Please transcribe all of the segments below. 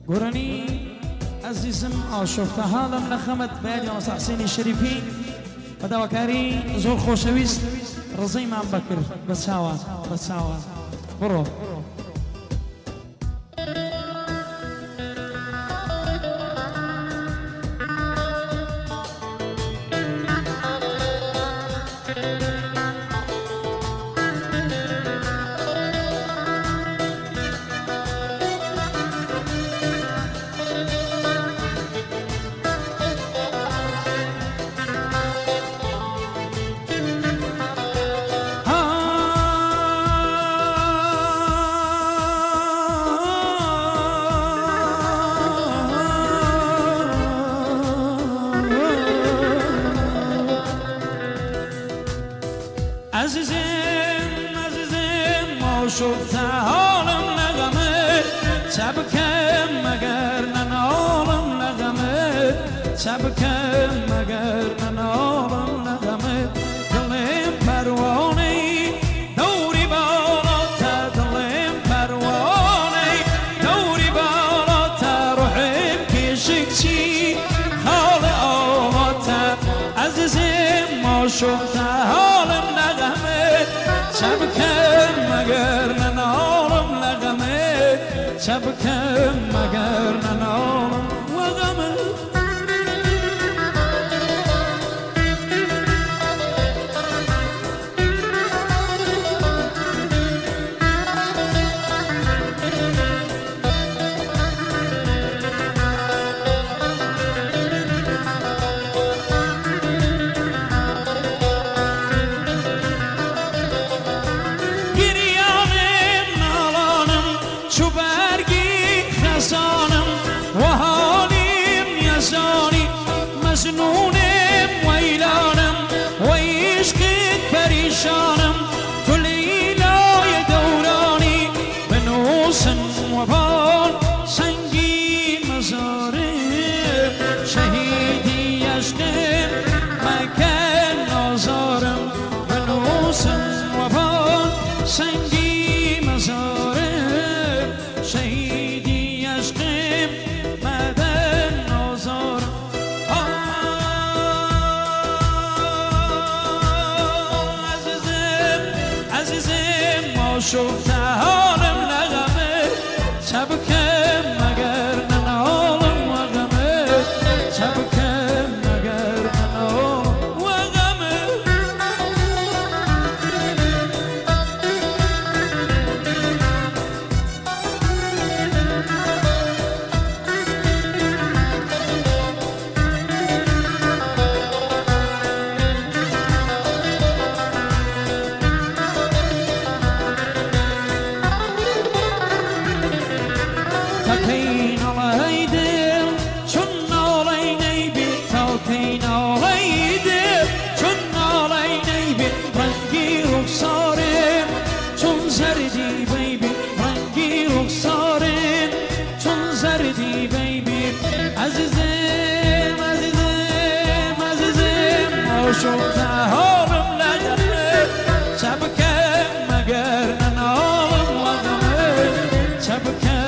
گرانی عزیزم آشفته حالم لخمت بعد یا حسین شریفی و دواکاری زور خوشویست رضی من بکر بساوا برو عزیزم آشفته حالم نغمه چبکم مگر ننالم نغمه چبکم مگر ننالم نغمه دلم پروانه دوری بالاتر دلم پروانه دوری بالاتر روحم کشکچی حال آلاتر عزیزم آشفته حالم چبکم مگر ننالم نغمه چبکم مگر ننالم وغمه مجنونم ويلانم ويشكت بريشانم تو ليلای دورانی بنوسن وبال سنگین مزارم شهیدی عشقم مکن نازارم بنوسن وبال سنگین مزارم شهیدی عشقم مدن نازارم آشفته حالم نغمه چبکم مگر ننالم وغمه چبکم مگر ننالم وغمه تاکین آلایدم چون آلاینی بی تاکین آلایدم چون آلاینی بی رنگی رخسارم چون زردی بیبی رنگی رخسارم چون زردی بیبی عزیزم عزیزم عزیزم آشفته حالم نغمه چبکم مگر ننالم وغمه چبکم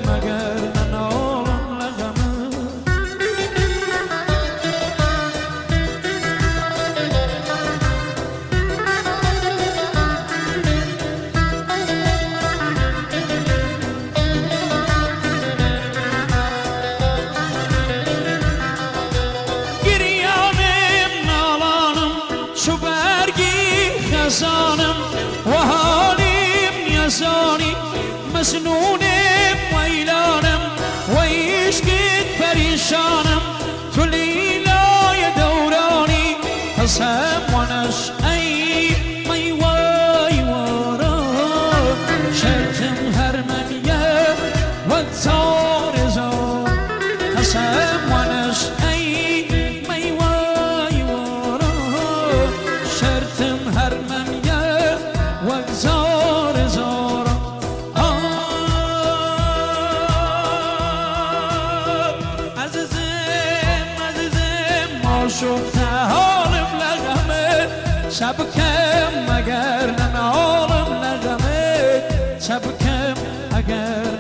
خزانم و حالیم یزانی مجنونم ویلانم و عشقت پریشانم تو لیلای دورانی قسم و نشعی می وای وارم شرطم هر منیه و تار زار قسم و نشعی می وای وارم شرطم هر منیه و زار زارم آشفته حالم لغمه شبکم مگر ننالم نغمه شبکم اگر